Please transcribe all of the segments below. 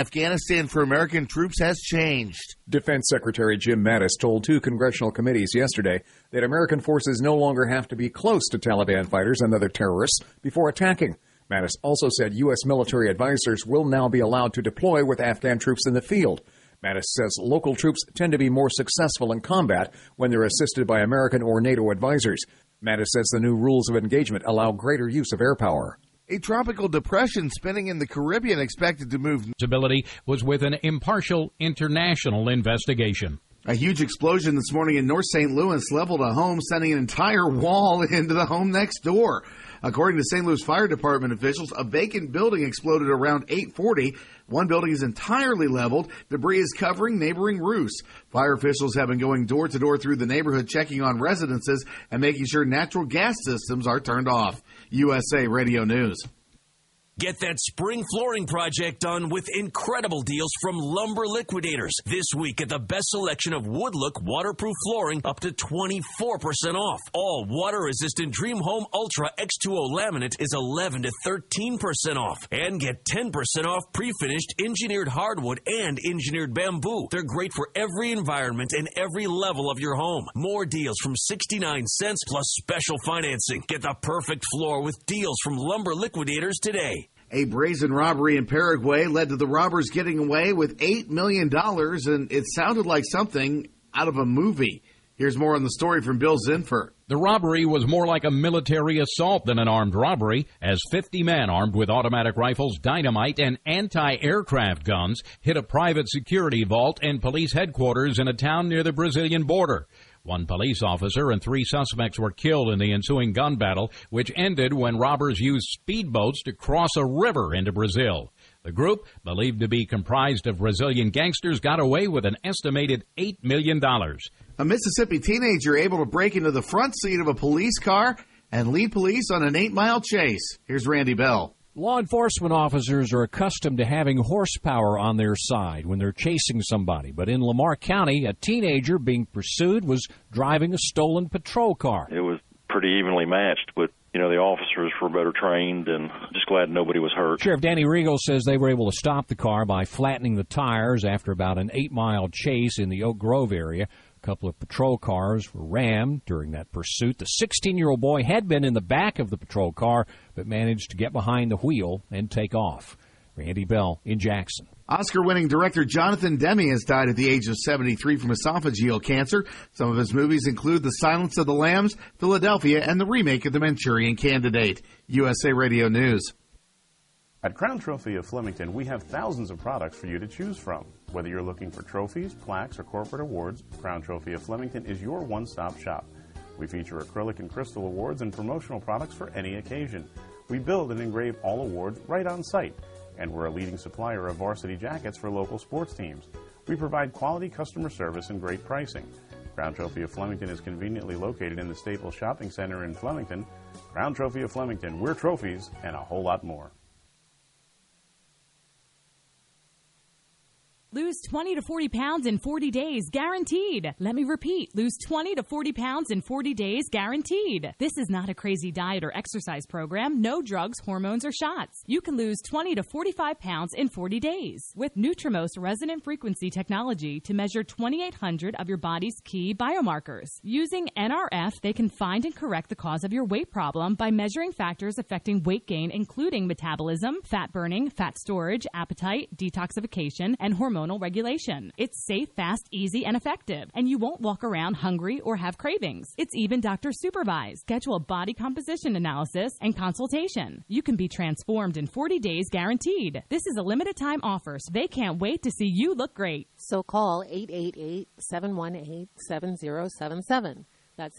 Afghanistan for American troops has changed. Defense Secretary Jim Mattis told two congressional committees yesterday that American forces no longer have to be close to Taliban fighters and other terrorists before attacking. Mattis also said U.S. military advisors will now be allowed to deploy with Afghan troops in the field. Mattis says local troops tend to be more successful in combat when they're assisted by American or NATO advisors. Mattis says the new rules of engagement allow greater use of air power. A tropical depression spinning in the Caribbean expected to move. Stability was with an impartial international investigation. A huge explosion this morning in North St. Louis leveled a home, sending an entire wall into the home next door. According to St. Louis Fire Department officials, a vacant building exploded around 8:40. One building is entirely leveled. Debris is covering neighboring roofs. Fire officials have been going door to door through the neighborhood, checking on residences and making sure natural gas systems are turned off. USA Radio News. Get that spring flooring project done with incredible deals from Lumber Liquidators. This week at the best selection of Woodlook waterproof flooring up to 24% off. All water-resistant Dream Home Ultra X2O laminate is 11 to 13% off. And get 10% off pre-finished engineered hardwood and engineered bamboo. They're great for every environment and every level of your home. More deals from 69 cents plus special financing. Get the perfect floor with deals from Lumber Liquidators today. A brazen robbery in Paraguay led to the robbers getting away with $8 million, and it sounded like something out of a movie. Here's more on the story from Bill Zinfer. The robbery was more like a military assault than an armed robbery, as 50 men armed with automatic rifles, dynamite, and anti-aircraft guns hit a private security vault and police headquarters in a town near the Brazilian border. One police officer and 3 suspects were killed in the ensuing gun battle, which ended when robbers used speedboats to cross a river into Brazil. The group, believed to be comprised of Brazilian gangsters, got away with an estimated $8 million. A Mississippi teenager able to break into the front seat of a police car and lead police on an 8-mile chase. Here's Randy Bell. Law enforcement officers are accustomed to having horsepower on their side when they're chasing somebody. But in Lamar County, a teenager being pursued was driving a stolen patrol car. It was pretty evenly matched, but, the officers were better trained, and just glad nobody was hurt. Sheriff Danny Regal says they were able to stop the car by flattening the tires after about an 8-mile chase in the Oak Grove area. A couple of patrol cars were rammed during that pursuit. The 16-year-old boy had been in the back of the patrol car, but managed to get behind the wheel and take off. Randy Bell in Jackson. Oscar-winning director Jonathan Demme has died at the age of 73 from esophageal cancer. Some of his movies include The Silence of the Lambs, Philadelphia, and the remake of The Manchurian Candidate. USA Radio News. At Crown Trophy of Flemington, we have thousands of products for you to choose from. Whether you're looking for trophies, plaques, or corporate awards, Crown Trophy of Flemington is your one-stop shop. We feature acrylic and crystal awards and promotional products for any occasion. We build and engrave all awards right on site, and we're a leading supplier of varsity jackets for local sports teams. We provide quality customer service and great pricing. Crown Trophy of Flemington is conveniently located in the Staples Shopping Center in Flemington. Crown Trophy of Flemington, we're trophies and a whole lot more. Lose 20 to 40 pounds in 40 days, guaranteed. Let me repeat, lose 20 to 40 pounds in 40 days, guaranteed. This is not a crazy diet or exercise program. No drugs, hormones, or shots. You can lose 20 to 45 pounds in 40 days with Nutrimost resonant frequency technology to measure 2,800 of your body's key biomarkers. Using NRF, they can find and correct the cause of your weight problem by measuring factors affecting weight gain, including metabolism, fat burning, fat storage, appetite, detoxification, and hormone regulation. It's safe, fast, easy, and effective, and you won't walk around hungry or have cravings. It's even doctor supervised. Schedule a body composition analysis and consultation. You can be transformed in 40 days guaranteed. This is a limited time offer, so they can't wait to see you look great. So call 888-718-7077. That's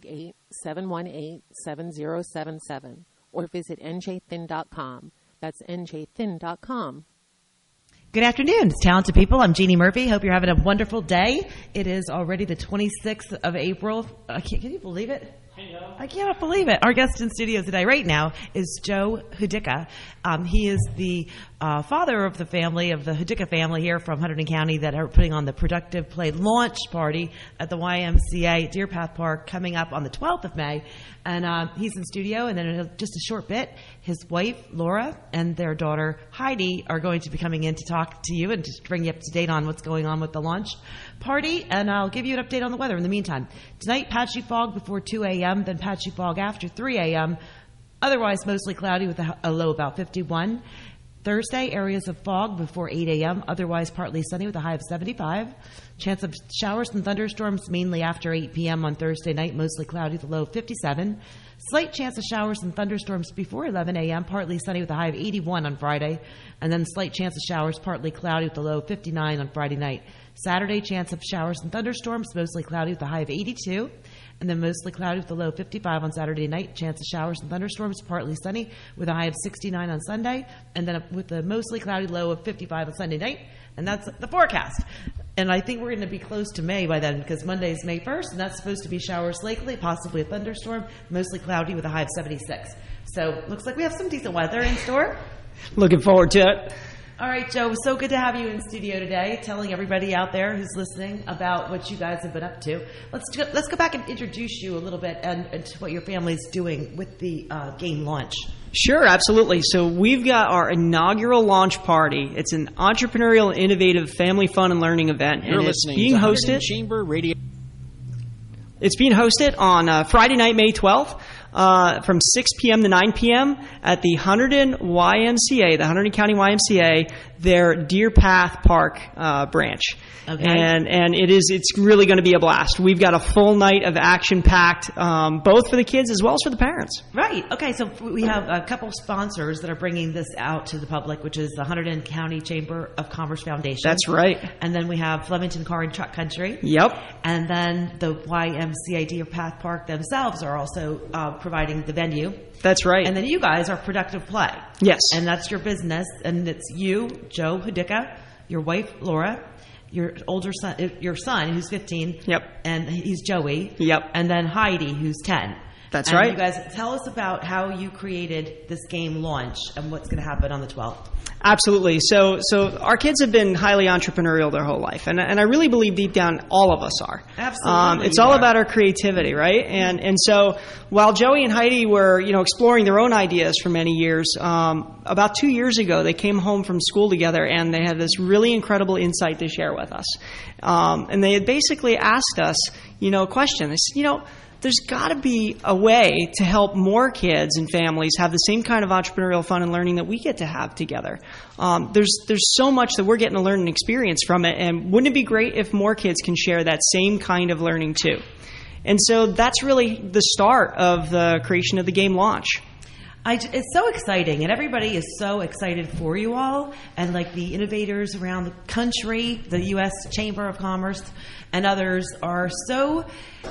888-718-7077. Or visit njthin.com. That's njthin.com. Good afternoon, talented people. I'm Jeannie Murphy. Hope you're having a wonderful day. It is already the 26th of April. Can you believe it? I cannot believe it. Our guest in studio today right now is Joe Hudicka. He is the father of the family, of the Hudicka family here from Hunterdon County that are putting on the Productive Play launch party at the YMCA Deer Path Park coming up on the 12th of May. And he's in studio, and then in just a short bit, his wife, Laura, and their daughter, Heidi, are going to be coming in to talk to you and to bring you up to date on what's going on with the launch party. And I'll give you an update on the weather in the meantime. Tonight, patchy fog before 2 a.m., then patchy fog after 3 a.m., otherwise mostly cloudy with a low about 51. Thursday, areas of fog before 8 a.m., otherwise partly sunny with a high of 75. Chance of showers and thunderstorms mainly after 8 p.m. on Thursday night, mostly cloudy with a low of 57. Slight chance of showers and thunderstorms before 11 a.m., partly sunny with a high of 81 on Friday. And then slight chance of showers, partly cloudy with a low of 59 on Friday night. Saturday, chance of showers and thunderstorms, mostly cloudy with a high of 82. And then mostly cloudy with a low of 55 on Saturday night. Chance of showers and thunderstorms, partly sunny with a high of 69 on Sunday. And then with a mostly cloudy low of 55 on Sunday night. And that's the forecast. And I think we're going to be close to May by then because Monday is May 1st, and that's supposed to be showers likely, possibly a thunderstorm, mostly cloudy with a high of 76. So looks like we have some decent weather in store. Looking forward to it. All right, Joe, so good to have you in studio today, telling everybody out there who's listening about what you guys have been up to. Let's go back and introduce you a little bit and to what your family's doing with the game launch. Sure, absolutely. So we've got our inaugural launch party. It's an entrepreneurial, innovative, family fun and learning event. You're and listening it's being to hosted. Chamber Radio. It's being hosted on Friday night, May 12th. From 6 p.m. to 9 p.m. at the Hunterdon YMCA, the Hunterdon County YMCA, their Deer Path Park branch. Okay. And it's really going to be a blast. We've got a full night of action-packed, both for the kids as well as for the parents. Right. Okay, so we have a couple sponsors that are bringing this out to the public, which is the Hunterdon County Chamber of Commerce Foundation. That's right. And then we have Flemington Car and Truck Country. Yep. And then the YMCA Deer Path Park themselves are also providing the venue. That's right. And then you guys are Productive Play. Yes. And that's your business. And it's you, Joe Hudicka, your wife, Laura, your older son, your son, who's 15. Yep. And he's Joey. Yep. And then Heidi, who's 10. That's and right. You guys, tell us about how you created this game launch and what's going to happen on the 12th. Absolutely. So our kids have been highly entrepreneurial their whole life, and I really believe deep down all of us are. Absolutely. It's all about our creativity, right? And so while Joey and Heidi were exploring their own ideas for many years, about 2 years ago they came home from school together and they had this really incredible insight to share with us. And they had basically asked us, a question. They said, there's got to be a way to help more kids and families have the same kind of entrepreneurial fun and learning that we get to have together. There's so much that we're getting to learn and experience from it, and wouldn't it be great if more kids can share that same kind of learning too? And so that's really the start of the creation of the game launch. It's so exciting, and everybody is so excited for you all, and like the innovators around the country, the U.S. Chamber of Commerce, and others are so...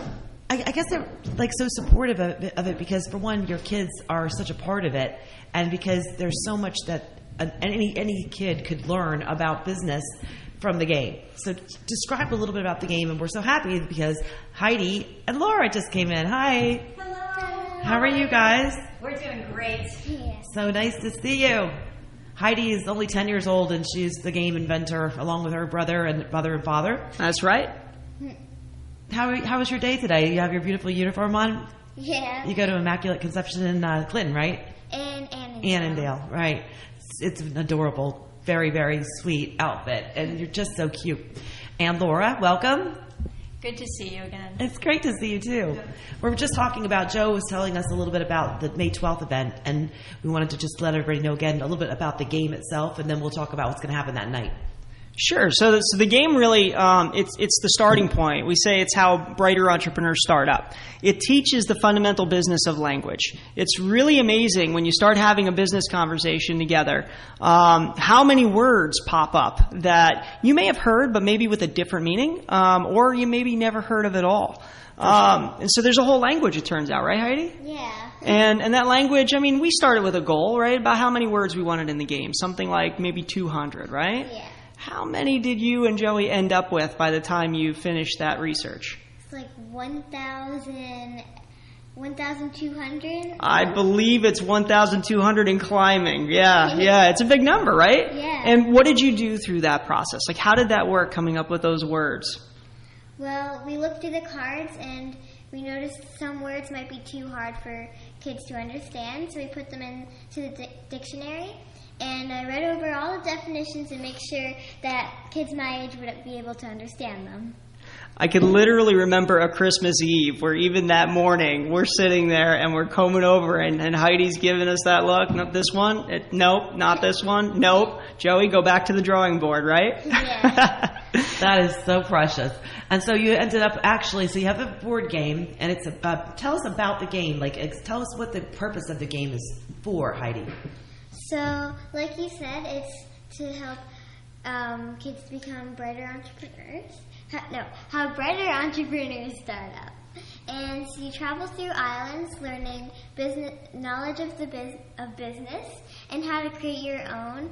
I guess they're so supportive of it because, for one, your kids are such a part of it, and because there's so much that any kid could learn about business from the game. So describe a little bit about the game, and we're so happy because Heidi and Laura just came in. Hi. Hello. How are you guys? We're doing great. Yes. So nice to see you. Heidi is only 10 years old, and she's the game inventor along with her brother and father. That's right. How was your day today? You have your beautiful uniform on? Yeah. You go to Immaculate Conception in Clinton, right? Annandale. Right. It's an adorable, very, very sweet outfit, and you're just so cute. And Laura, welcome. Good to see you again. It's great to see you, too. We're just talking about, Joe was telling us a little bit about the May 12th event, and we wanted to just let everybody know again a little bit about the game itself, and then we'll talk about what's going to happen that night. Sure. So the game really, it's the starting point. We say it's how brighter entrepreneurs start up. It teaches the fundamental business of language. It's really amazing when you start having a business conversation together, how many words pop up that you may have heard, but maybe with a different meaning, or you maybe never heard of at all. And so there's a whole language, it turns out, right, Heidi? Yeah. And that language, we started with a goal, right, about how many words we wanted in the game. Something like maybe 200, right? Yeah. How many did you and Joey end up with by the time you finished that research? It's like 1,000 1,200. I believe it's 1,200 in climbing. Yeah. It's a big number, right? Yeah. And what did you do through that process? Like, how did that work, coming up with those words? Well, we looked through the cards and we noticed some words might be too hard for kids to understand, so we put them into the dictionary. And I read over all the definitions and make sure that kids my age would be able to understand them. I can literally remember a Christmas Eve where even that morning we're sitting there and we're combing over and Heidi's giving us that look. Nope, this one. Nope, not this one. Nope. Joey, go back to the drawing board, right? Yeah. That is so precious. And so you ended up so you have a board game, and it's tell us about the game. Tell us what the purpose of the game is for, Heidi. So, like you said, it's to help kids become brighter entrepreneurs. How brighter entrepreneurs start up. And so you travel through islands learning knowledge of business and how to create your own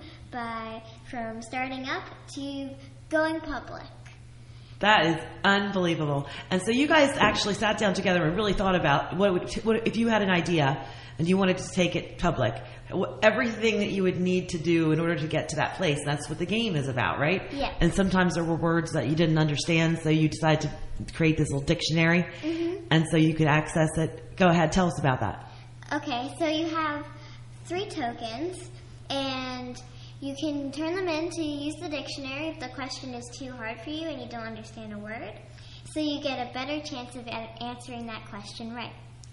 from starting up to going public. That is unbelievable. And so you guys actually sat down together and really thought about what if you had an idea and you wanted to take it public, everything that you would need to do in order to get to that place. That's what the game is about, right? Yeah. And sometimes there were words that you didn't understand, so you decided to create this little dictionary, and so you could access it. Go ahead, tell us about that. Okay, so you have 3 tokens, and you can turn them in to use the dictionary if the question is too hard for you and you don't understand a word. So you get a better chance of answering that question right.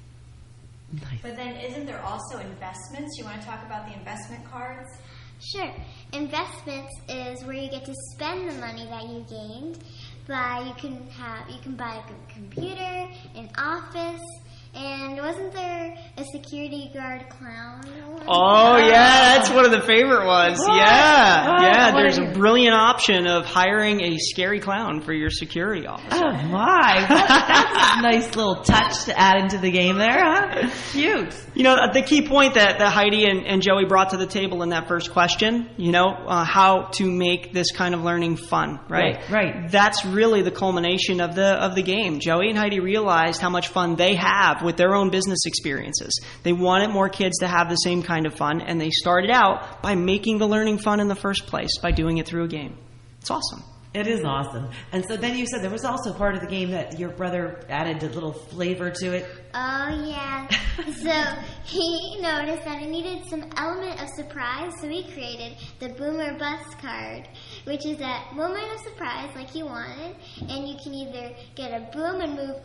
Nice. But then isn't there also investments? You want to talk about the investment cards? Sure. Investments is where you get to spend the money that you gained. You can buy a computer, an office, and wasn't there a security guard clown? Oh, yeah, that's one of the favorite ones. Yeah, there's a brilliant option of hiring a scary clown for your security officer. Oh, my. That's a nice little touch to add into the game there, huh? Cute. The key point that Heidi and Joey brought to the table in that first question, how to make this kind of learning fun, right? Right. That's really the culmination of the game. Joey and Heidi realized how much fun they have with their own business experiences. They wanted more kids to have the same kind of fun, and they started out by making the learning fun in the first place, by doing it through a game. It's awesome. It is awesome. And so then you said there was also part of the game that your brother added a little flavor to it. Oh, yeah. So he noticed that it needed some element of surprise, so he created the boom or bust card, which is that moment of surprise like you wanted, and you can either get a boom and move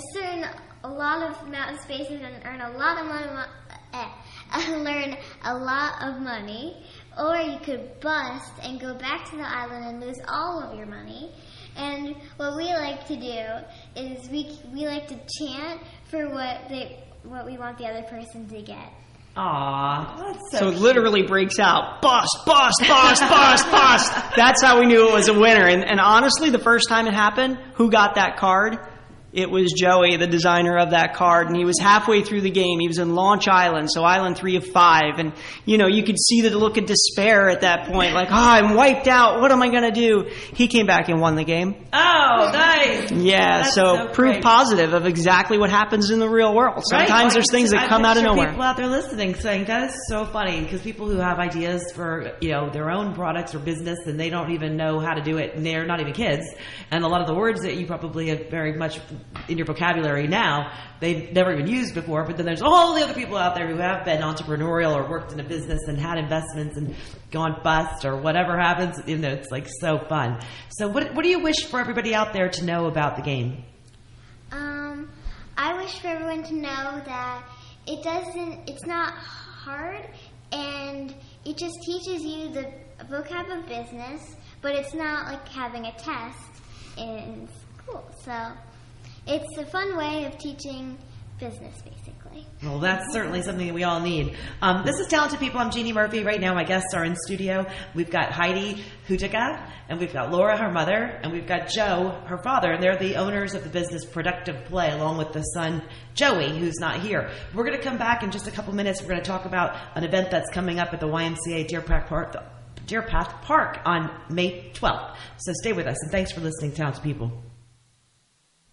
a lot of mountain spaces and earn a lot of money, learn a lot of money, or you could bust and go back to the island and lose all of your money. And what we like to do is we like to chant for what we want the other person to get. Aww, that's so it literally breaks out, bust, bust, bust, bust, bust. That's how we knew it was a winner. And honestly, the first time it happened, who got that card? It was Joey, the designer of that card, and he was halfway through the game. He was in Launch Island, so Island 3 of 5, and you could see the look of despair at that point, like, I'm wiped out. What am I going to do? He came back and won the game. Oh, nice. Yeah, so proof positive of exactly what happens in the real world. Sometimes there's things that come out of nowhere. People out there listening saying that is so funny, because people who have ideas for their own products or business and they don't even know how to do it, and they're not even kids, and a lot of the words that you probably have very much in your vocabulary now, they've never even used before, but then there's all the other people out there who have been entrepreneurial or worked in a business and had investments and gone bust or whatever happens. It's like so fun. So what do you wish for everybody out there to know about the game? I wish for everyone to know that it's not hard, and it just teaches you the vocab of business, but it's not like having a test in school. So it's a fun way of teaching business, basically. Well, that's certainly something that we all need. This is Talented People. I'm Jeannie Murphy. Right now, my guests are in studio. We've got Heidi Hudica, and we've got Laura, her mother, and we've got Joe, her father, and they're the owners of the business Productive Play, along with the son, Joey, who's not here. We're going to come back in just a couple minutes. We're going to talk about an event that's coming up at the YMCA Deer Path Park on May 12th. So stay with us, and thanks for listening, Talented People.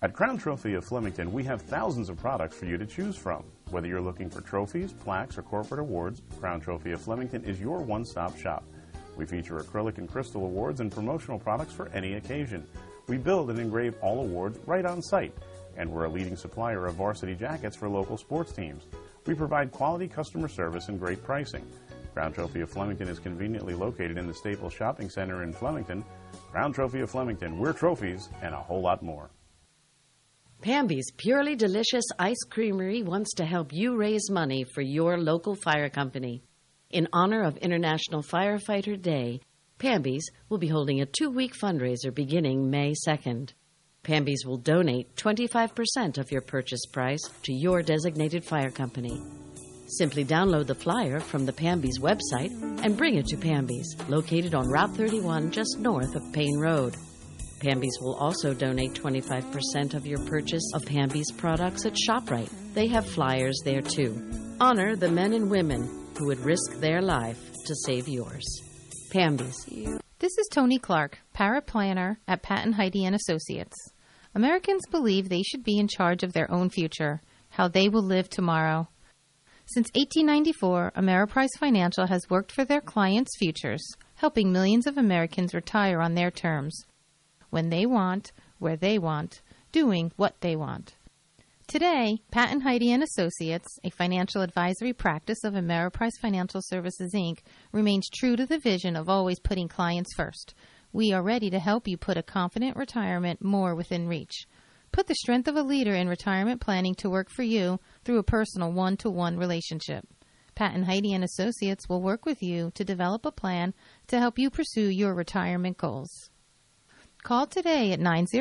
At Crown Trophy of Flemington, we have thousands of products for you to choose from. Whether you're looking for trophies, plaques, or corporate awards, Crown Trophy of Flemington is your one-stop shop. We feature acrylic and crystal awards and promotional products for any occasion. We build and engrave all awards right on site, and we're a leading supplier of varsity jackets for local sports teams. We provide quality customer service and great pricing. Crown Trophy of Flemington is conveniently located in the Staples Shopping Center in Flemington. Crown Trophy of Flemington, we're trophies and a whole lot more. Pamby's Purely Delicious Ice Creamery wants to help you raise money for your local fire company. In honor of International Firefighter Day, Pamby's will be holding a 2-week fundraiser beginning May 2nd. Pamby's will donate 25% of your purchase price to your designated fire company. Simply download the flyer from the Pamby's website and bring it to Pamby's, located on Route 31 just north of Payne Road. Pamby's will also donate 25% of your purchase of Pamby's products at ShopRite. They have flyers there too. Honor the men and women who would risk their life to save yours. Pamby's. This is Tony Clark, paraplanner at Patton Heidi & Associates. Americans believe they should be in charge of their own future, how they will live tomorrow. Since 1894, Ameriprise Financial has worked for their clients' futures, helping millions of Americans retire on their terms. When they want, where they want, doing what they want. Today, Patton Heidi & Associates, a financial advisory practice of Ameriprise Financial Services, Inc., remains true to the vision of always putting clients first. We are ready to help you put a confident retirement more within reach. Put the strength of a leader in retirement planning to work for you through a personal one-to-one relationship. Patton Heidi & Associates will work with you to develop a plan to help you pursue your retirement goals. Call today at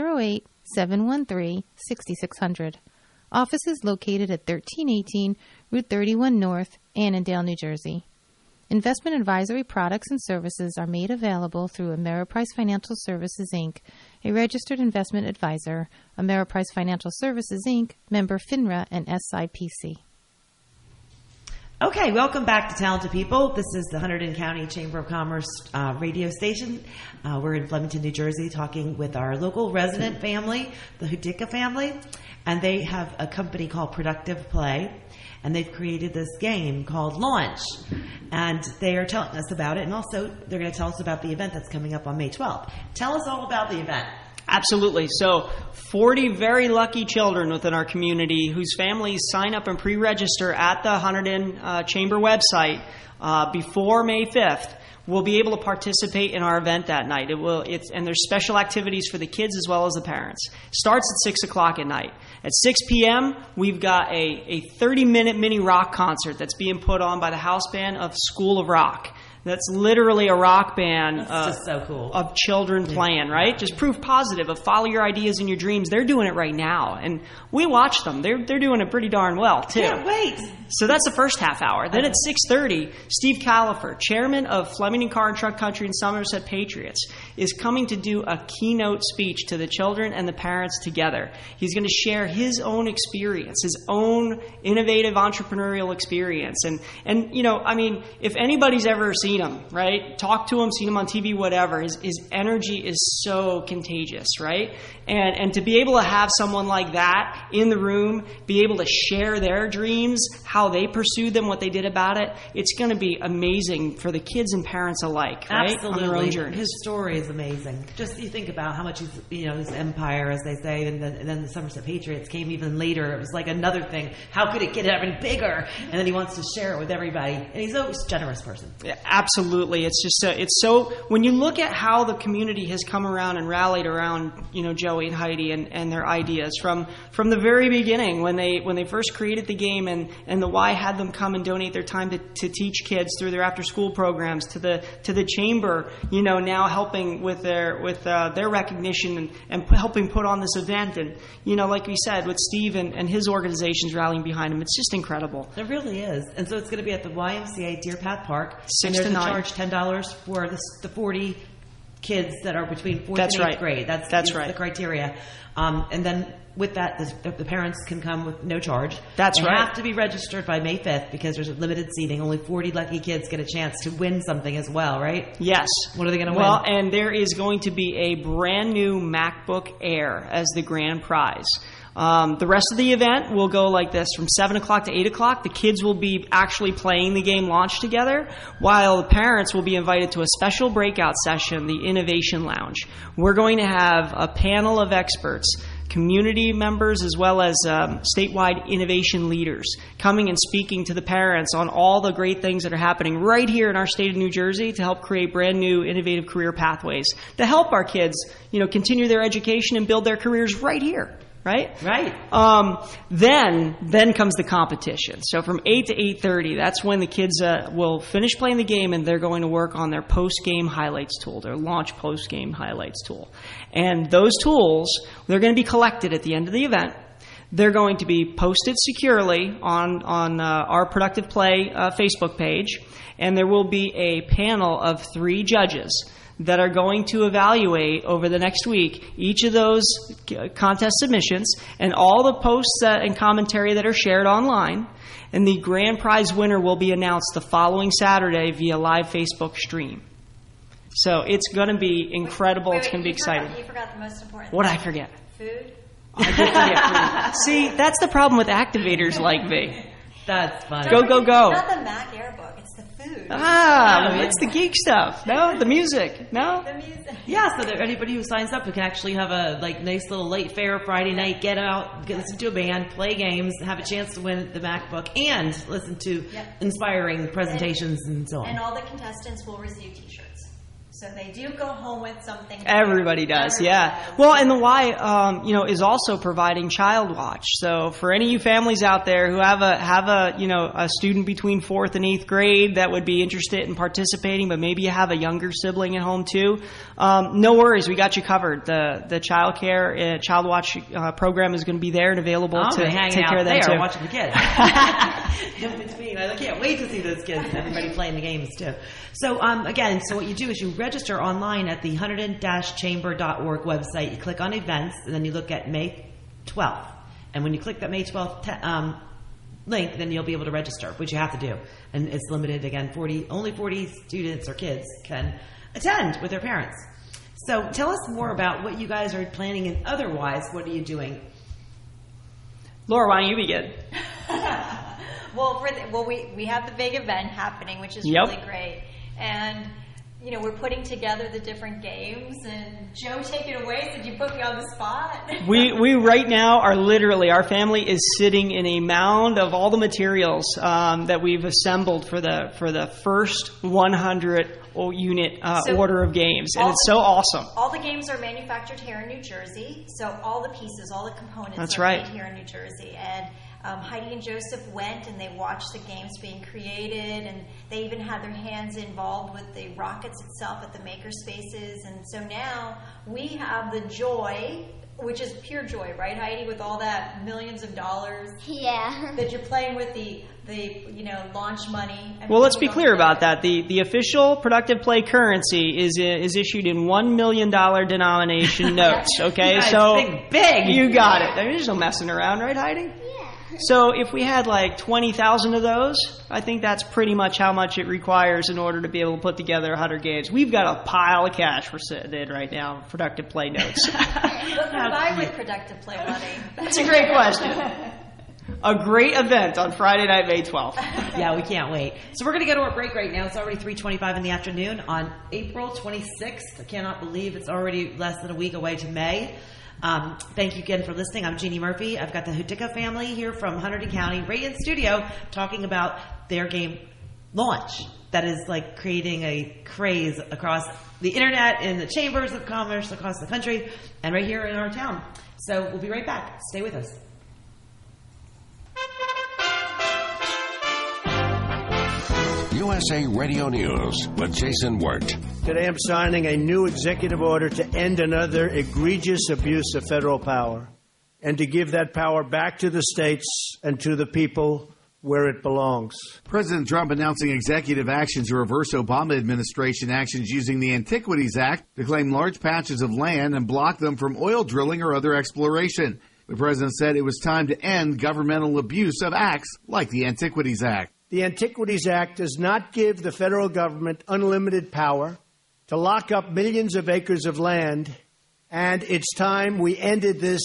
908-713-6600. Office is located at 1318 Route 31 North, Annandale, New Jersey. Investment advisory products and services are made available through Ameriprise Financial Services, Inc., a registered investment advisor. Ameriprise Financial Services, Inc., member FINRA and SIPC. Okay, welcome back to Talented People. This is the Hunterdon County Chamber of Commerce radio station. We're in Flemington, New Jersey, talking with our local resident family, the Hudicka family, and they have a company called Productive Play, and they've created this game called Launch, and they are telling us about it, and also they're going to tell us about the event that's coming up on May 12th. Tell us all about the event. Absolutely. So 40 very lucky children within our community whose families sign up and pre-register at the Hunterdon Chamber website before May 5th will be able to participate in our event that night. And there's special activities for the kids as well as the parents. Starts at 6 o'clock at night. At 6 p.m., we've got a 30-minute mini rock concert that's being put on by the house band of School of Rock. That's literally a rock band just so cool. Of children playing, right? Just proof positive of follow your ideas and your dreams. They're doing it right now. And we watch them. They're doing it pretty darn well, too. Can't wait. So that's the first half hour. Then at 6:30, Steve Califer, chairman of Flemington Car and Truck Country and Somerset Patriots, is coming to do a keynote speech to the children and the parents together. He's going to share his own experience, his own innovative entrepreneurial experience. And you know, I mean, if anybody's ever seen him, right? Talk to him, seen him on TV, whatever. His energy is so contagious, right? And to be able to have someone like that in the room, be able to share their dreams, how they pursued them, what they did about it, it's going to be amazing for the kids and parents alike, right? Absolutely. On their own journey. His story is amazing. Just you think about how much his empire, as they say, and then the Somerset Patriots came even later. It was like another thing. How could it get even bigger? And then he wants to share it with everybody. And he's a generous person. Yeah, absolutely. It's just it's so when you look at how the community has come around and rallied around Joey and Heidi and their ideas from the very beginning when they first created the game and the Y had them come and donate their time to teach kids through their after school programs to the chamber now helping with their recognition and helping put on this event and like we said with Steve and his organizations rallying behind him, it's just incredible. It really is. And so it's going to be at the YMCA Deer Path Park. 6 to 9. Charge $10 for the 40 kids that are between 4th That's and 8th right. grade. That's right. The criteria. And then with that, the parents can come with no charge. That's they right. They have to be registered by May 5th because there's limited seating. Only 40 lucky kids get a chance to win something as well, right? Yes. What are they going to win? Well, and there is going to be a brand new MacBook Air as the grand prize. The rest of the event will go like this. From 7 o'clock to 8 o'clock, the kids will be actually playing the game Launch together, while the parents will be invited to a special breakout session, the Innovation Lounge. We're going to have a panel of experts, community members, as well as statewide innovation leaders coming and speaking to the parents on all the great things that are happening right here in our state of New Jersey to help create brand new innovative career pathways to help our kids, continue their education and build their careers right here. Right? Then comes the competition. So from 8 to 8:30, that's when the kids will finish playing the game and they're going to work on their post-game highlights tool, their Launch post-game highlights tool. And those tools, they're going to be collected at the end of the event. They're going to be posted securely on our Productive Play Facebook page, and there will be a panel of 3 judges that are going to evaluate over the next week each of those contest submissions and all the posts and commentary that are shared online. And the grand prize winner will be announced the following Saturday via live Facebook stream. So it's going to be incredible. It's going to be exciting. You forgot the most important What thing. did I forget? Food. I did forget food. See, that's the problem with activators like me. That's funny. Go, go, go. Not the Mac Air book. It's the food. It's the geek stuff. No, the music. No. The music. Yeah, so that anybody who signs up can actually have a nice little late fare Friday night, get out, listen to a band, play games, have a chance to win the MacBook, and listen to inspiring presentations and so on. And all the contestants will receive T-shirts. So they do go home with something. Everybody does, yeah. Well, and the Y, is also providing Child Watch. So for any of you families out there who have a student between 4th and 8th grade that would be interested in participating, but maybe you have a younger sibling at home too, no worries, we got you covered. The Child Care Child Watch program is going to be there and available to take care of them too. Watching the kids. I can't wait to see those kids and everybody playing the games too. So so what you do is you register online at the Hunterdon-chamber.org website. You click on events and then you look at May 12th. And when you click that May 12th link, then you'll be able to register, which you have to do. And it's limited again. Only 40 students or kids can attend with their parents. So tell us more about what you guys are planning, and otherwise, what are you doing? Laura, why don't you begin? We have the big event happening, which is really great. And, we're putting together the different games. And Joe, take it away. Did you put me on the spot? We right now are literally, our family is sitting in a mound of all the materials that we've assembled for the first 100 unit order of games. And it's so awesome. All the games are manufactured here in New Jersey. So all the pieces, all the components are made here in New Jersey. And Heidi and Joseph went and they watched the games being created, and they even had their hands involved with the rockets itself at the maker spaces. And so now we have the joy, which is pure joy, right, Heidi, with all that millions of dollars that you're playing with the launch money. Well, let's be clear about that. The official Productive Play currency is issued in $1 million denomination notes. Okay, so big. You got it. There's no messing around, right, Heidi? So if we had like 20,000 of those, I think that's pretty much how much it requires in order to be able to put together 100 games. We've got a pile of cash we're sitting in right now, Productive Play notes. What can I buy with Productive Play money? That's a great question. A great event on Friday night, May 12th. Yeah, we can't wait. So we're going to go to our break right now. It's already 3:25 in the afternoon on April 26th. I cannot believe it's already less than a week away to May. Thank you again for listening. I'm Jeannie Murphy. I've got the Hudica family here from Hunterdon County right in studio talking about their game Launch that is like creating a craze across the internet, in the chambers of commerce across the country, and right here in our town. So we'll be right back. Stay with us. USA Radio News with Jason Wirt. Today I'm signing a new executive order to end another egregious abuse of federal power and to give that power back to the states and to the people where it belongs. President Trump announcing executive action to reverse Obama administration actions using the Antiquities Act to claim large patches of land and block them from oil drilling or other exploration. The president said it was time to end governmental abuse of acts like the Antiquities Act. The Antiquities Act does not give the federal government unlimited power to lock up millions of acres of land, and it's time we ended this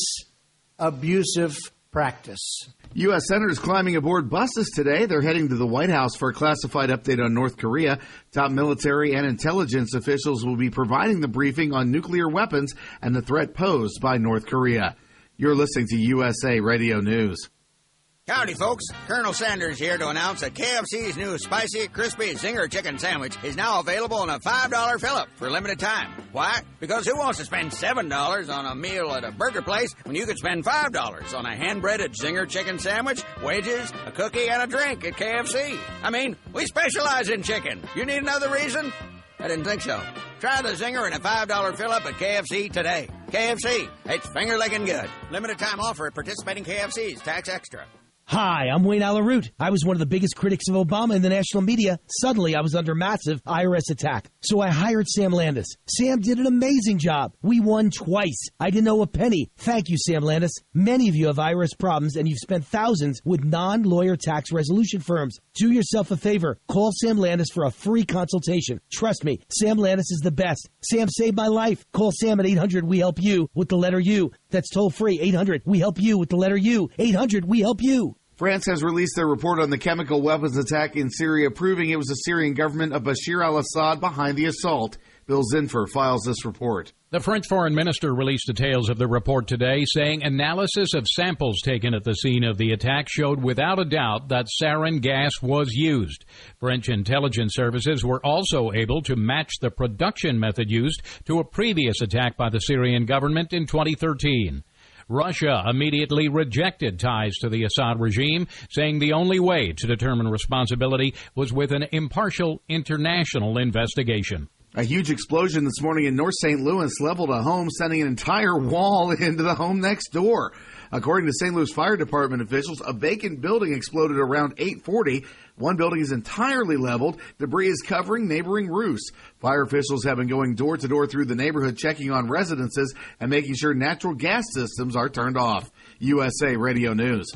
abusive practice. U.S. senators climbing aboard buses today. They're heading to the White House for a classified update on North Korea. Top military and intelligence officials will be providing the briefing on nuclear weapons and the threat posed by North Korea. You're listening to USA Radio News. Howdy, folks. Colonel Sanders here to announce that KFC's new Spicy Crispy Zinger Chicken Sandwich is now available in a $5 fill-up for a limited time. Why? Because who wants to spend $7 on a meal at a burger place when you could spend $5 on a hand-breaded Zinger Chicken Sandwich, wages, a cookie, and a drink at KFC? I mean, we specialize in chicken. You need another reason? I didn't think so. Try the Zinger in a $5 fill-up at KFC today. KFC, it's finger-licking good. Limited time offer at participating KFCs. Tax extra. Hi, I'm Wayne Alaroot. I was one of the biggest critics of Obama in the national media. Suddenly, I was under massive IRS attack. So I hired Sam Landis. Sam did an amazing job. We won twice. I didn't owe a penny. Thank you, Sam Landis. Many of you have IRS problems, and you've spent thousands with non-lawyer tax resolution firms. Do yourself a favor. Call Sam Landis for a free consultation. Trust me, Sam Landis is the best. Sam saved my life. Call Sam at 800-WE-HELP-YOU with the letter U. That's toll free. 800-WE-HELP-YOU with the letter U. 800-WE-HELP-YOU. France has released their report on the chemical weapons attack in Syria, proving it was the Syrian government of Bashar al-Assad behind the assault. Bill Zinfer files this report. The French foreign minister released details of the report today, saying analysis of samples taken at the scene of the attack showed without a doubt that sarin gas was used. French intelligence services were also able to match the production method used to a previous attack by the Syrian government in 2013. Russia immediately rejected ties to the Assad regime, saying the only way to determine responsibility was with an impartial international investigation. A huge explosion this morning in North St. Louis leveled a home, sending an entire wall into the home next door. According to St. Louis Fire Department officials, a vacant building exploded around 8:40. One building is entirely leveled. Debris is covering neighboring roofs. Fire officials have been going door to door through the neighborhood, checking on residences and making sure natural gas systems are turned off. USA Radio News.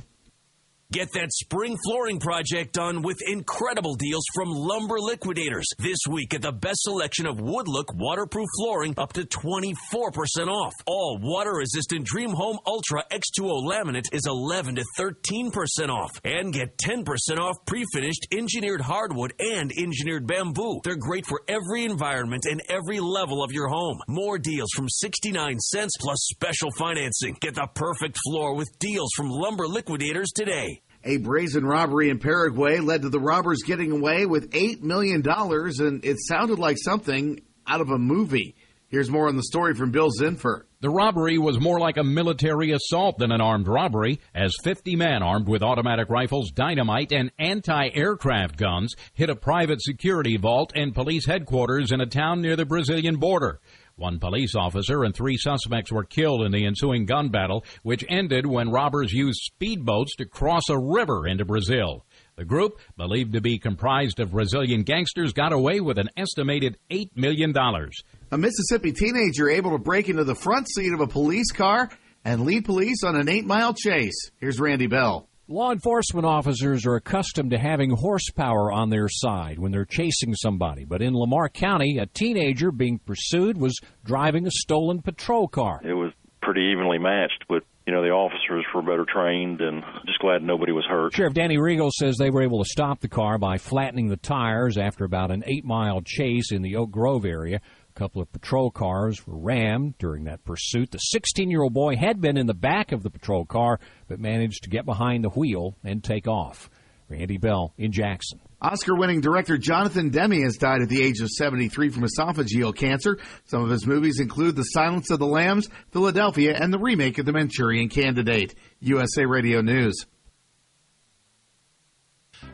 Get that spring flooring project done with incredible deals from Lumber Liquidators. This week at the best selection of Woodlook waterproof flooring up to 24% off. All water-resistant Dream Home Ultra X2O laminate is 11 to 13% off. And get 10% off pre-finished engineered hardwood and engineered bamboo. They're great for every environment and every level of your home. More deals from 69 cents plus special financing. Get the perfect floor with deals from Lumber Liquidators today. A brazen robbery in Paraguay led to the robbers getting away with $8 million, and it sounded like something out of a movie. Here's more on the story from Bill Zinfer. The robbery was more like a military assault than an armed robbery, as 50 men armed with automatic rifles, dynamite, and anti-aircraft guns hit a private security vault and police headquarters in a town near the Brazilian border. One police officer and 3 suspects were killed in the ensuing gun battle, which ended when robbers used speedboats to cross a river into Brazil. The group, believed to be comprised of Brazilian gangsters, got away with an estimated $8 million. A Mississippi teenager able to break into the front seat of a police car and lead police on an 8-mile chase. Here's Randy Bell. Law enforcement officers are accustomed to having horsepower on their side when they're chasing somebody. But in Lamar County, a teenager being pursued was driving a stolen patrol car. It was pretty evenly matched, but, the officers were better trained, and just glad nobody was hurt. Sheriff Danny Regal says they were able to stop the car by flattening the tires after about an 8-mile chase in the Oak Grove area. A couple of patrol cars were rammed during that pursuit. The 16-year-old boy had been in the back of the patrol car, but managed to get behind the wheel and take off. Randy Bell in Jackson. Oscar-winning director Jonathan Demme has died at the age of 73 from esophageal cancer. Some of his movies include The Silence of the Lambs, Philadelphia, and the remake of The Manchurian Candidate. USA Radio News.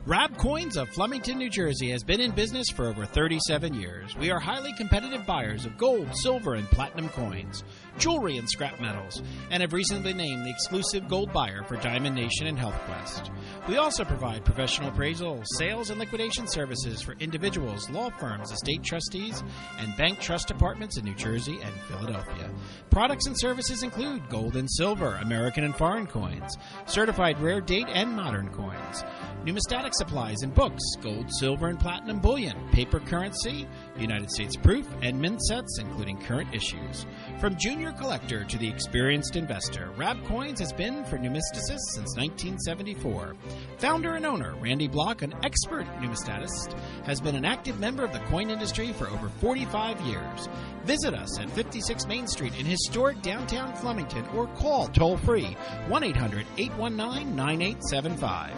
Rab Coins of Flemington, New Jersey has been in business for over 37 years. We are highly competitive buyers of gold, silver, and platinum coins, jewelry, and scrap metals, and have recently been named the exclusive gold buyer for Diamond Nation and HealthQuest. We also provide professional appraisal, sales, and liquidation services for individuals, law firms, estate trustees, and bank trust departments in New Jersey and Philadelphia. Products and services include gold and silver, American and foreign coins, certified rare date and modern coins, numismatic supplies and books, gold, silver, and platinum bullion, paper currency, United States proof, and mint sets, including current issues. From junior collector to the experienced investor, Rab Coins has been for numismaticists since 1974. Founder and owner Randy Block, an expert numismatist, has been an active member of the coin industry for over 45 years. Visit us at 56 Main Street in historic downtown Flemington or call toll-free 1-800-819-9875.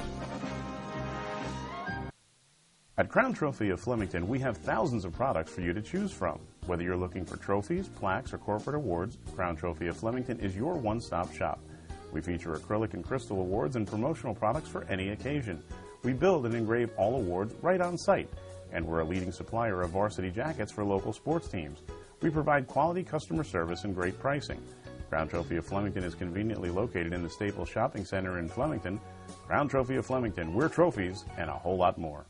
At Crown Trophy of Flemington, we have thousands of products for you to choose from. Whether you're looking for trophies, plaques, or corporate awards, Crown Trophy of Flemington is your one-stop shop. We feature acrylic and crystal awards and promotional products for any occasion. We build and engrave all awards right on site, and we're a leading supplier of varsity jackets for local sports teams. We provide quality customer service and great pricing. Crown Trophy of Flemington is conveniently located in the Staples Shopping Center in Flemington. Crown Trophy of Flemington, we're trophies and a whole lot more.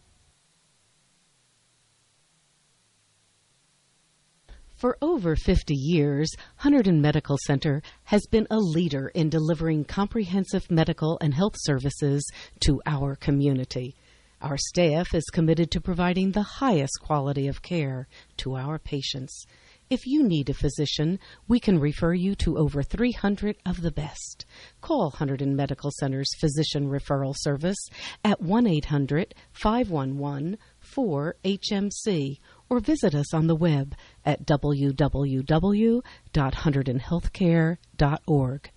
For over 50 years, Hunterdon Medical Center has been a leader in delivering comprehensive medical and health services to our community. Our staff is committed to providing the highest quality of care to our patients. If you need a physician, we can refer you to over 300 of the best. Call Hunterdon Medical Center's Physician Referral Service at 1-800-511-4HMC or visit us on the web at www.hunterdonhealthcare.org.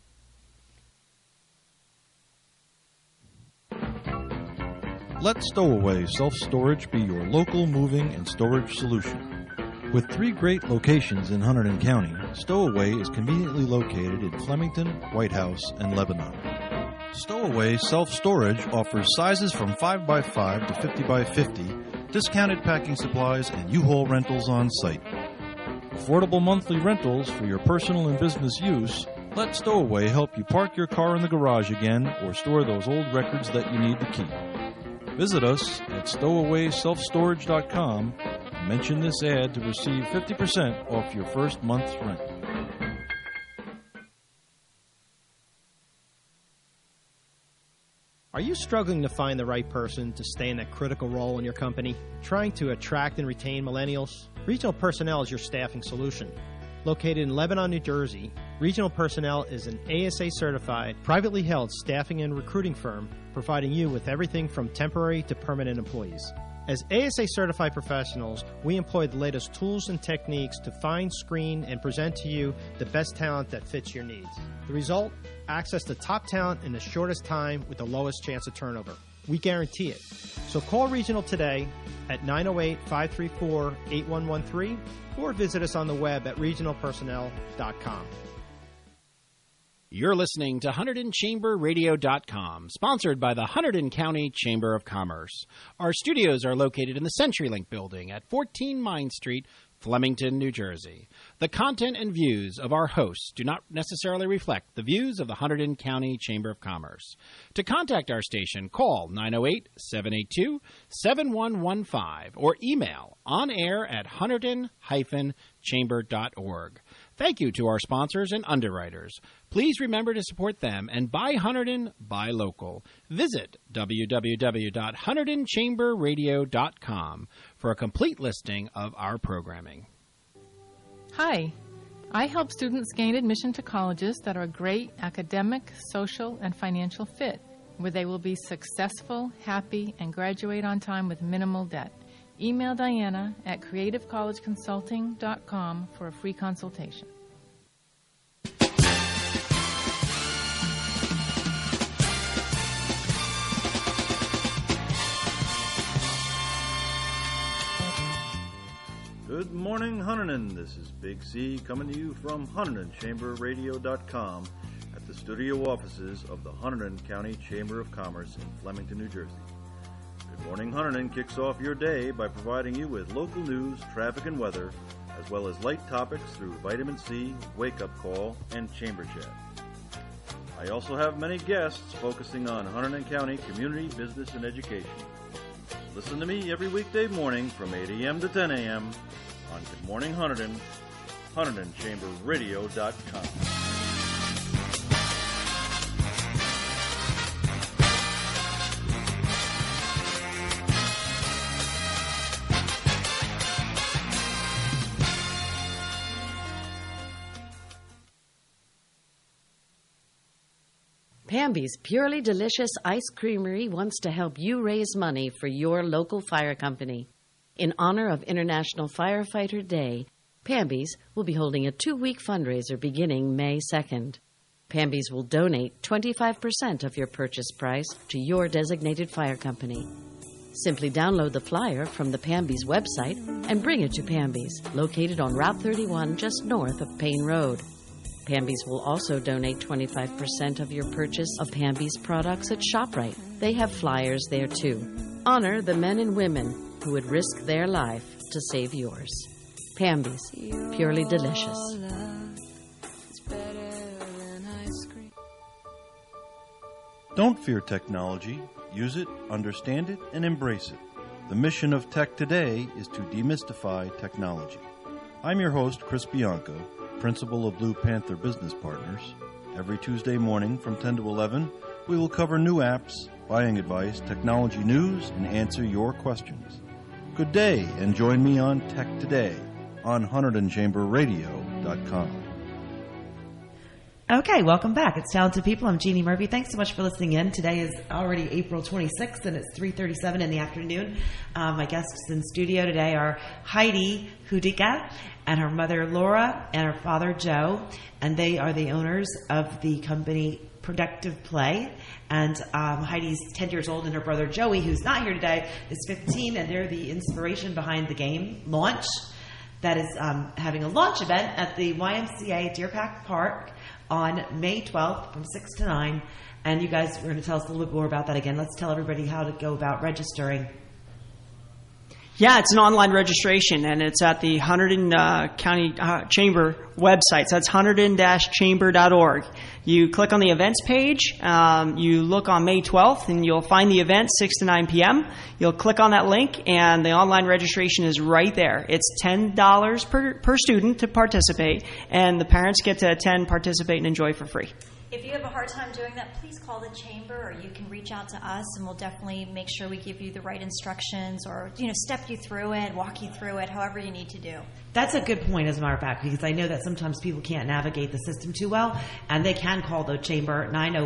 Let Stowaway Self-Storage be your local moving and storage solution. With 3 great locations in Hunterdon County, Stowaway is conveniently located in Flemington, White House, and Lebanon. Stowaway Self-Storage offers sizes from 5x5 to 50x50, discounted packing supplies, and U-Haul rentals on site. Affordable monthly rentals for your personal and business use. Let Stowaway help you park your car in the garage again or store those old records that you need to keep. Visit us at stowawayselfstorage.com and mention this ad to receive 50% off your first month's rent. Are you struggling to find the right person to stay in that critical role in your company? Trying to attract and retain millennials? Regional Personnel is your staffing solution. Located in Lebanon, New Jersey, Regional Personnel is an ASA-certified, privately held staffing and recruiting firm providing you with everything from temporary to permanent employees. As ASA-certified professionals, we employ the latest tools and techniques to find, screen, and present to you the best talent that fits your needs. The result? Access to top talent in the shortest time with the lowest chance of turnover. We guarantee it. So call Regional today at 908-534-8113 or visit us on the web at regionalpersonnel.com. You're listening to HunterdonChamberRadio.com, sponsored by the Hunterdon County Chamber of Commerce. Our studios are located in the CenturyLink building at 14 Mine Street, Flemington, New Jersey. The content and views of our hosts do not necessarily reflect the views of the Hunterdon County Chamber of Commerce. To contact our station, call 908-782-7115 or email onair@hunterdon-chamber.org. Thank you to our sponsors and underwriters. Please remember to support them and buy Hunterdon, buy local. Visit www.HunterdonChamberRadio.com for a complete listing of our programming. Hi, I help students gain admission to colleges that are a great academic, social, and financial fit, where they will be successful, happy, and graduate on time with minimal debt. Email Diana at creativecollegeconsulting.com for a free consultation. Good morning, Hunterdon. This is Big C coming to you from HunterdonChamberRadio.com at the studio offices of the Hunterdon County Chamber of Commerce in Flemington, New Jersey. Good Good Morning Hunterdon kicks off your day by providing you with local news, traffic, and weather, as well as light topics through Vitamin C, Wake Up Call, and Chamber Chat. I also have many guests focusing on Hunterdon County community, business, and education. Listen to me every weekday morning from 8 a.m. to 10 a.m. on Good Morning Hunterdon, HunterdonChamberRadio.com. Pamby's Purely Delicious Ice Creamery wants to help you raise money for your local fire company. In honor of International Firefighter Day, Pamby's will be holding a 2-week fundraiser beginning May 2nd. Pamby's will donate 25% of your purchase price to your designated fire company. Simply download the flyer from the Pamby's website and bring it to Pamby's, located on Route 31 just north of Payne Road. Pamby's will also donate 25% of your purchase of Pamby's products at ShopRite. They have flyers there too. Honor the men and women who would risk their life to save yours. Pamby's, purely delicious. Don't fear technology. Use it, understand it, and embrace it. The mission of Tech Today is to demystify technology. I'm your host, Chris Bianco, principal of Blue Panther Business Partners. Every Tuesday morning from 10 to 11, we will cover new apps, buying advice, technology news, and answer your questions. Good day, and join me on Tech Today on HunterdonChamberRadio.com. Okay, welcome back. It's Talented People. I'm Jeannie Murphy. Thanks so much for listening in. Today is already April 26th, and it's 3:37 in the afternoon. My guests in studio today are Heidi Hudicka and her mother Laura and her father Joe, and they are the owners of the company Productive Play. And Heidi's 10 years old, and her brother Joey, who's not here today, is 15, and they're the inspiration behind the game Launch. That is having a launch event at the YMCA Deer Park on May 12th from 6 to 9. And you guys are going to tell us a little bit more about that again. Let's tell everybody how to go about registering. Yeah, it's an online registration, and it's at the Hunterdon County Chamber website. So that's hunterdon-chamber.org. You click on the events page. You look on May 12th, and you'll find the event 6 to 9 p.m. You'll click on that link, and the online registration is right there. It's $10 per student to participate, and the parents get to attend, participate, and enjoy for free. If you have a hard time doing that, please call the chamber, or you can reach out to us, and we'll definitely make sure we give you the right instructions, or step you through it, walk you through it, however you need to do. That's a good point, as a matter of fact, because I know that sometimes people can't navigate the system too well, and they can call the chamber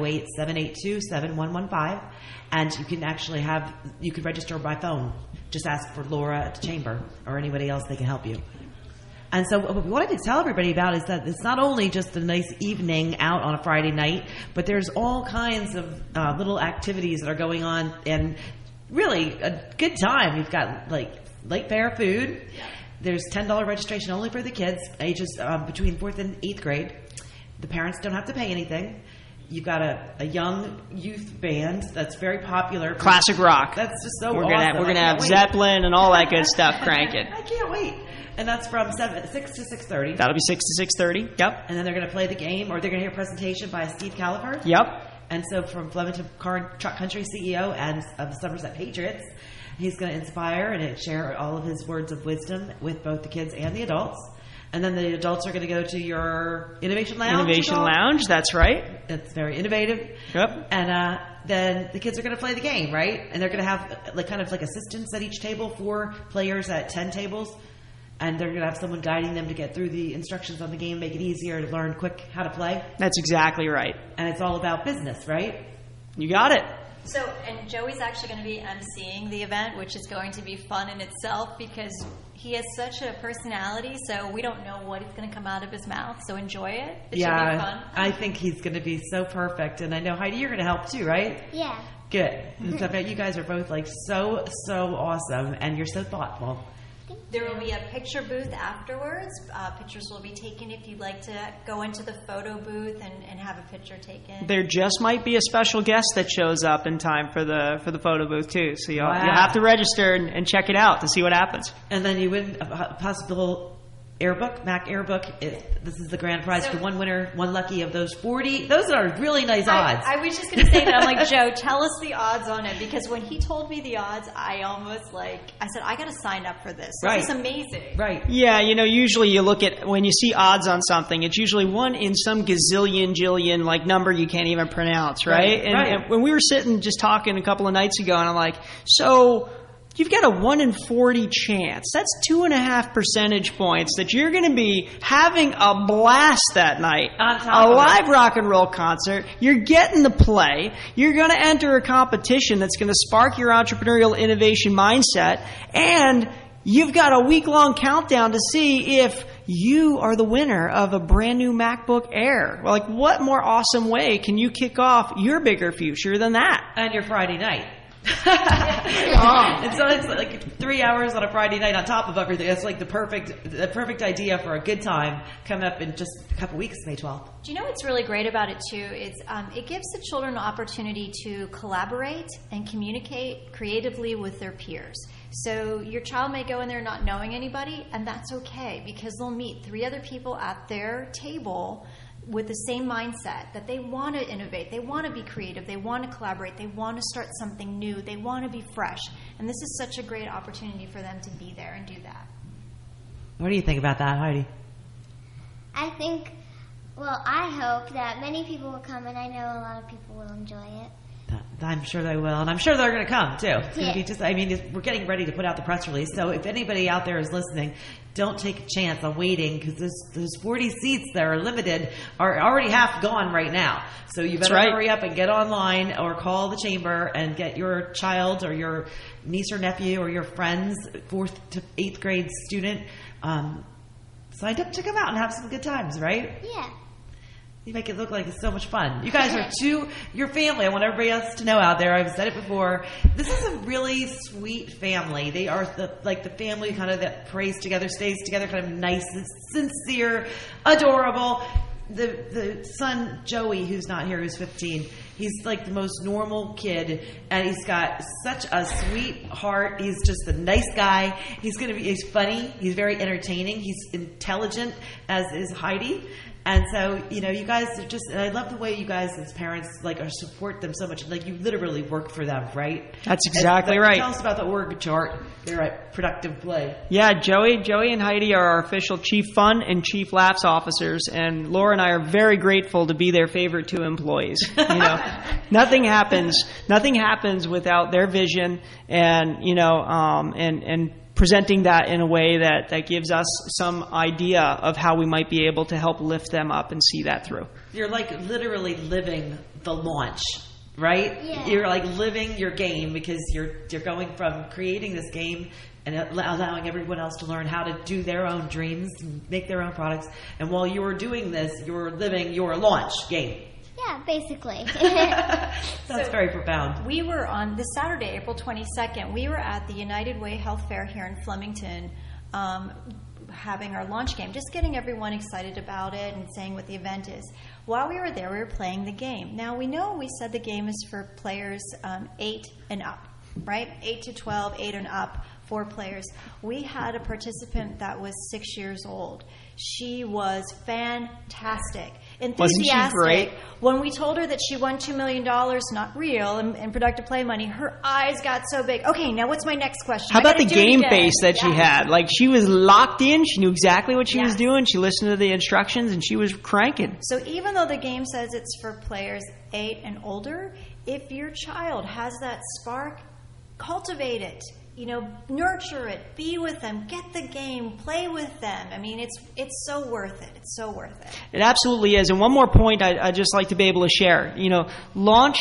908-782-7115, and you can actually you can register by phone. Just ask for Laura at the chamber or anybody else; they can help you. And so what we wanted to tell everybody about is that it's not only just a nice evening out on a Friday night, but there's all kinds of little activities that are going on, and really a good time. We've got late fare food. There's $10 registration only for the kids, ages between 4th and 8th grade. The parents don't have to pay anything. You've got a young youth band that's very popular. Classic rock. That's just so awesome. We're gonna have wait. Zeppelin and all that good stuff cranking. I can't wait. And that's from 6 to 6:30. That'll be 6 to 6:30. Yep. And then they're going to play the game, or they're going to hear a presentation by Steve Califer. Yep. And so from Flemington Car Truck Country CEO and of the Somerset Patriots, he's going to inspire and share all of his words of wisdom with both the kids and the adults. And then the adults are going to go to your Innovation Lounge. Innovation Lounge, that's right. It's very innovative. Yep. And then the kids are going to play the game, right? And they're going to have kind of assistants at each table, 4 players at 10 tables. And they're going to have someone guiding them to get through the instructions on the game, make it easier to learn quick how to play. That's exactly right. And it's all about business, right? You got it. So, and Joey's actually going to be emceeing the event, which is going to be fun in itself because he has such a personality, so we don't know what is going to come out of his mouth, so enjoy it. It should be fun. I think he's going to be so perfect. And I know, Heidi, you're going to help too, right? Yeah. Good. And so I bet you guys are both so awesome, and you're so thoughtful. There will be a picture booth afterwards. Pictures will be taken if you'd like to go into the photo booth and have a picture taken. There just might be a special guest that shows up in time for the photo booth too. So you'll have to register and check it out to see what happens. And then you win a possible Airbook, Mac Airbook. This is the grand prize for one winner, one lucky of those 40. Those are really nice odds. I was just going to say that. I'm like, Joe, tell us the odds on it, because when he told me the odds, I said, I got to sign up for this. Right. This is amazing. Right. Yeah, usually you look at, when you see odds on something, it's usually one in some gazillion, jillion, number you can't even pronounce, right? And when we were sitting just talking a couple of nights ago, and I'm like, so you've got a 1 in 40 chance. That's 2.5 percentage points that you're going to be having a blast that night. A live rock and roll concert. You're getting to play. You're going to enter a competition that's going to spark your entrepreneurial innovation mindset. And you've got a week-long countdown to see if you are the winner of a brand new MacBook Air. What more awesome way can you kick off your bigger future than that? And your Friday night. And so it's 3 hours on a Friday night on top of everything. It's the perfect idea for a good time coming up in just a couple weeks, May 12th. Do you know what's really great about it too? Is it gives the children an opportunity to collaborate and communicate creatively with their peers. So your child may go in there not knowing anybody, and that's okay, because they'll meet 3 other people at their table with the same mindset that they want to innovate, they want to be creative, they want to collaborate, they want to start something new, they want to be fresh. And this is such a great opportunity for them to be there and do that. What do you think about that, Heidi? I hope that many people will come, and I know a lot of people will enjoy it. I'm sure they will, and I'm sure they're going to come too. It's going to be we're getting ready to put out the press release, so if anybody out there is listening, don't take a chance on waiting, because those 40 seats that are limited are already half gone right now. So you better hurry up and get online or call the chamber and get your child or your niece or nephew or your friend's 4th to 8th grade student signed up to come out and have some good times, right? Yeah. You make it look like it's so much fun. You guys are your family. I want everybody else to know out there. I've said it before. This is a really sweet family. They are the family kind of that prays together, stays together, kind of nice, sincere, adorable. The son, Joey, who's not here, who's 15, he's the most normal kid, and he's got such a sweet heart. He's just a nice guy. He's funny. He's very entertaining. He's intelligent, as is Heidi. And so, you guys are and I love the way you guys as parents, support them so much. You literally work for them, right? That's exactly right. Tell us about the org chart there at Productive Play. Yeah, Joey and Heidi are our official Chief Fun and Chief Laughs officers, and Laura and I are very grateful to be their favorite 2 employees. Nothing happens without their vision and, and presenting that in a way that gives us some idea of how we might be able to help lift them up and see that through. You're literally living the launch, right? Yeah. You're living your game, because you're going from creating this game and allowing everyone else to learn how to do their own dreams, make their own products. And while you were doing this, you were living your launch game. Yeah, basically. That's very profound. We were on this Saturday, April 22nd, we were at the United Way Health Fair here in Flemington, having our launch game, just getting everyone excited about it and saying what the event is. While we were there, we were playing the game. Now, we said the game is for players 8 and up, right? 8 to 12, 8 and up, 4 players. We had a participant that was 6 years old. She was fantastic, enthusiastic. Wasn't she great? When we told her that she won $2 million, not real, in Productive Play money, her eyes got so big. Okay, now what's my next question? How about the game face that she had? She was locked in. She knew exactly what she was doing. She listened to the instructions, and she was cranking. So even though the game says it's for players 8 and older, if your child has that spark, cultivate it. Nurture it, be with them, get the game, play with them. I mean, it's so worth it. It's so worth it. It absolutely is. And one more point I'd just like to be able to share. Launch